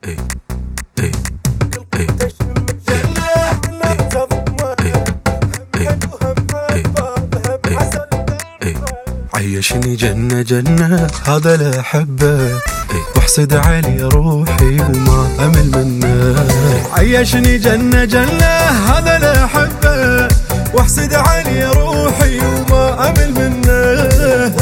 اي اي اي عيشني جنة جنة هذا لا أحبه، واحسد علي روحي وما أمل منه. عيشني جنة جنة هذا لا أحبه، واحسد علي روحي وما أمل منه.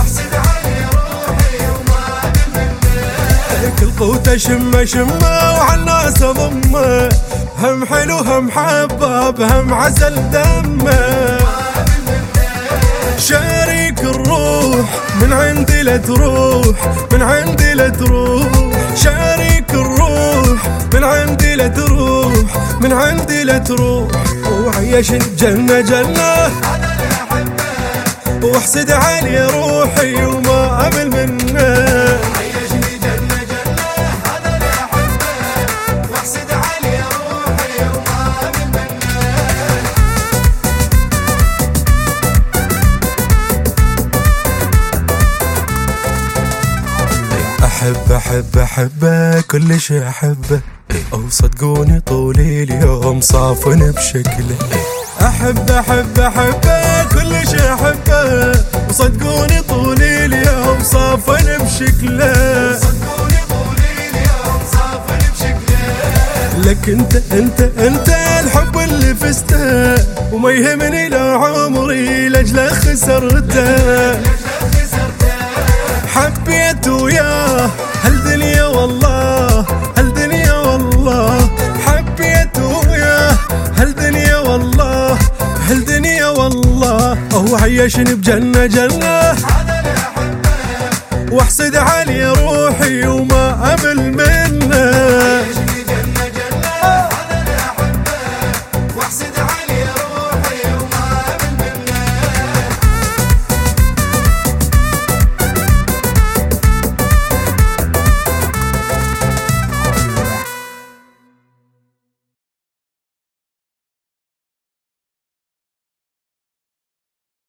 كل قوته شمه شمه وعالناس أضمه، هم حلو هم حباب هم عسل دمه. شريك الروح من عندي لا تروح، من عندي لا تروح. شريك الروح من عندي لا تروح، من عندي لا تروح. وعيش الجنة جنة واحسد علي روحي وما أمل منه. أحب أحب أحبه كل شي أحبه، أو صدقوني طول اليوم صافن بشكله. أحب أحب أحبه كل شي أحبه، وصدقوني طول اليوم صافن بشكله. لك انت الحب اللي فزته، وما يهمني لا عمري لاجله خسرته. حبيت وياه هالدنيا والله، هالدنيا والله. حبيت وياه هالدنيا والله، هالدنيا والله. هو عيشني بجنة جنة واحسد علي روحي وما أمل منه. واحسد علي